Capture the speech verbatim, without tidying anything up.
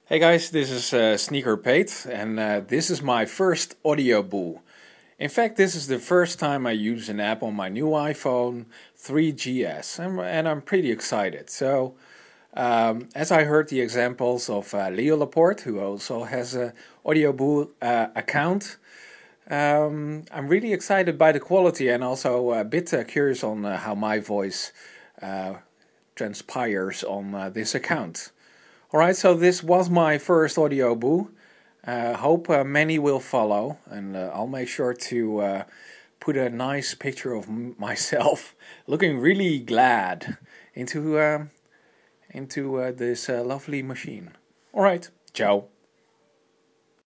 Hey guys, this is uh, Sneaker Pate, and uh, this is my first audio boo. In fact, this is the first time I use an app on my new iPhone three G S, and, and I'm pretty excited. So, um, as I heard the examples of uh, Leo Laporte, who also has a audio boo uh, account, um, I'm really excited by the quality and also a bit uh, curious on uh, how my voice uh, transpires on uh, this account. Alright, so this was my first audio boo. Uh, hope uh, many will follow, and uh, I'll make sure to uh, put a nice picture of m- myself looking really glad into uh, into uh, this uh, lovely machine. Alright, ciao.